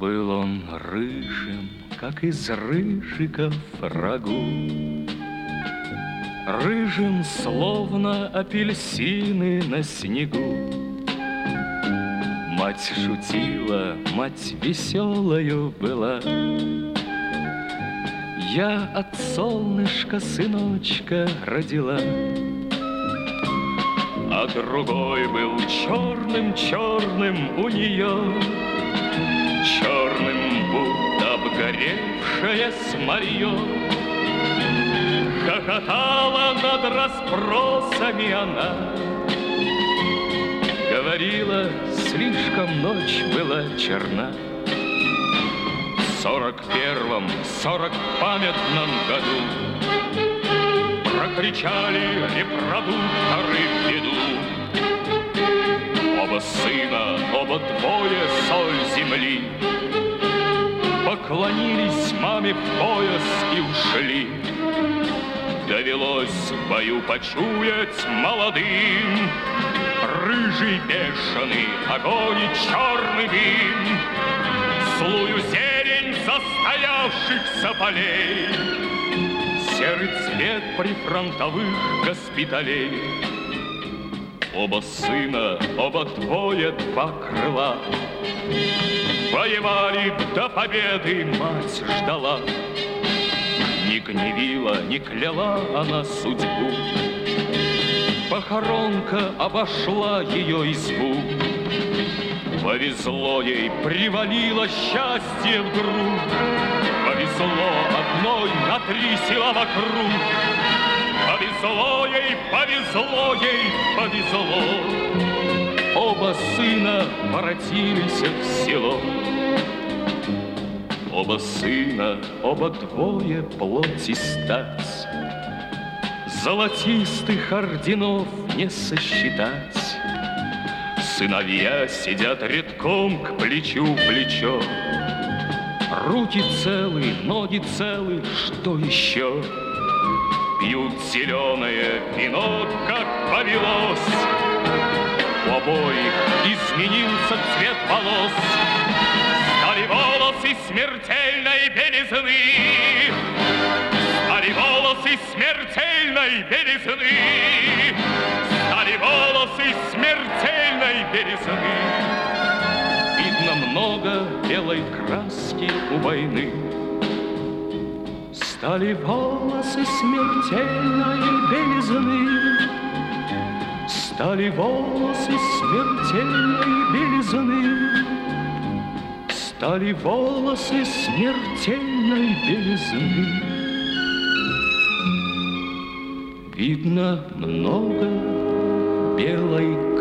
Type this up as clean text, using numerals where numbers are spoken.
Был он рыжим, как из рыжиков рагу, рыжим, словно апельсины на снегу. Мать шутила, мать веселою была. Я от солнышка сыночка родила, а другой был черным-черным у нее, черным, будто обгоревшее смолье. Хохотала над расспросами она, говорила, слишком ночь была черна. В 41-м, 40-памятном году прокричали репродукторы в беду. Оба сына, оба двое, соль земли, поклонились маме в пояс и ушли. Довелось в бою почуять молодым рыжий бешеный огонь и черный дым, злую зелень застоявшихся полей, серый цвет прифронтовых госпиталей. Оба сына, оба двое, два крыла, воевали до победы, мать ждала. Не гневила, не кляла она судьбу, похоронка обошла ее избу. Повезло ей, привалило счастье вдруг, повезло одной на 3 села вокруг. Повезло ей, повезло ей, повезло. Оба сына воротились в село. Оба сына, оба двое, плоть и стать, золотистых орденов не сосчитать. Сыновья сидят редком к плечу плечо, руки целы, ноги целы, что еще? Пьют зеленое вино, как повелось. У обоих изменился цвет волос, стали волосы смертельной белизны, стали волосы смертельной белизны, стали волосы смертельной белизны. Видно много белой краски у войны. Стали волосы смертельной белизны, стали волосы смертельной белизны, стали волосы смертельной белизны. Видно много белой